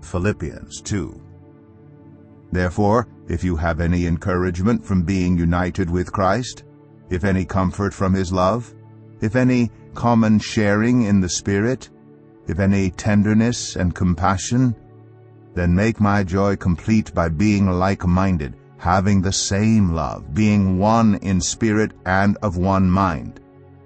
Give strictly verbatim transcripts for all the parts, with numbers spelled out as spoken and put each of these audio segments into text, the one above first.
Philippians two. Therefore, if you have any encouragement from being united with Christ, if any comfort from his love, if any common sharing in the Spirit, if any tenderness and compassion, then make my joy complete by being like-minded, having the same love, being one in spirit and of one mind.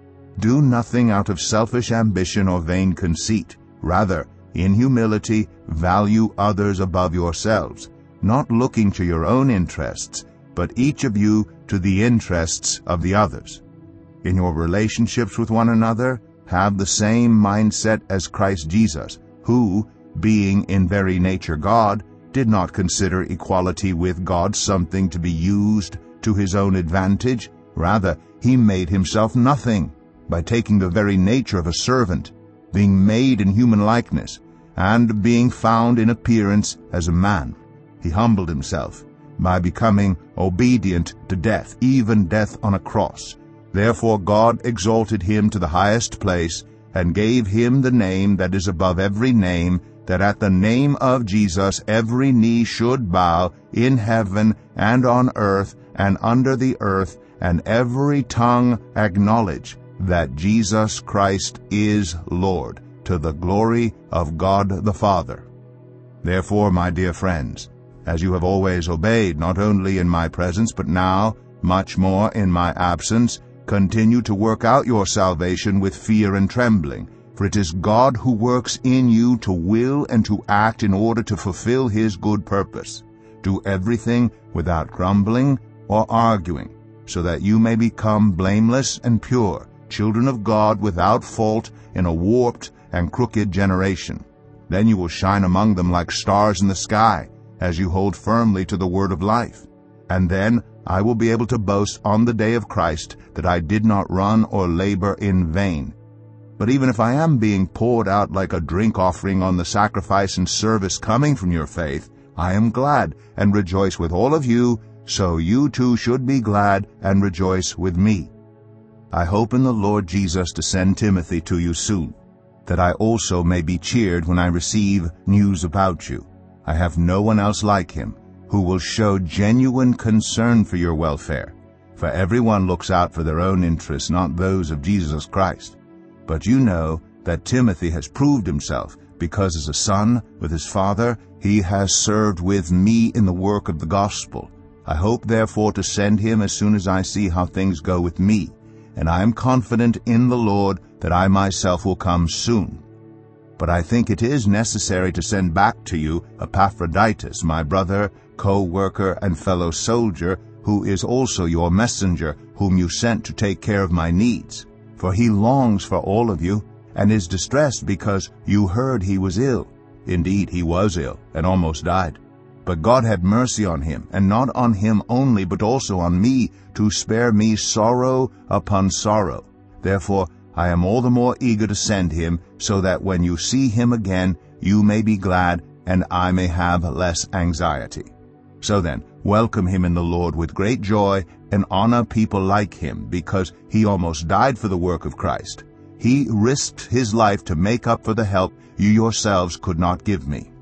Do nothing out of selfish ambition or vain conceit. Rather, in humility, value others above yourselves, not looking to your own interests, but each of you to the interests of the others. In your relationships with one another, have the same mindset as Christ Jesus, who, being in very nature God, did not consider equality with God something to be used to his own advantage. Rather, he made himself nothing by taking the very nature of a servant, being made in human likeness, and being found in appearance as a man. He humbled himself by becoming obedient to death, even death on a cross. Therefore God exalted him to the highest place, and gave him the name that is above every name, that at the name of Jesus every knee should bow, in heaven and on earth and under the earth, and every tongue acknowledge that Jesus Christ is Lord, to the glory of God the Father. Therefore, my dear friends, as you have always obeyed, not only in my presence, but now much more in my absence, continue to work out your salvation with fear and trembling. For it is God who works in you to will and to act in order to fulfill his good purpose. Do everything without grumbling or arguing, so that you may become blameless and pure, children of God without fault in a warped and crooked generation. Then you will shine among them like stars in the sky, as you hold firmly to the word of life. And then I will be able to boast on the day of Christ that I did not run or labor in vain. But even if I am being poured out like a drink offering on the sacrifice and service coming from your faith, I am glad and rejoice with all of you, so you too should be glad and rejoice with me. I hope in the Lord Jesus to send Timothy to you soon, that I also may be cheered when I receive news about you. I have no one else like him, who will show genuine concern for your welfare. For everyone looks out for their own interests, not those of Jesus Christ. But you know that Timothy has proved himself, because as a son with his father, he has served with me in the work of the gospel. I hope therefore to send him as soon as I see how things go with me, and I am confident in the Lord that I myself will come soon. But I think it is necessary to send back to you Epaphroditus, my brother, co-worker, and fellow soldier, who is also your messenger, whom you sent to take care of my needs. For he longs for all of you, and is distressed because you heard he was ill. Indeed, he was ill, and almost died. But God had mercy on him, and not on him only, but also on me, to spare me sorrow upon sorrow. Therefore, I am all the more eager to send him, so that when you see him again, you may be glad, and I may have less anxiety. So then, welcome him in the Lord with great joy, and honor people like him, because he almost died for the work of Christ. He risked his life to make up for the help you yourselves could not give me.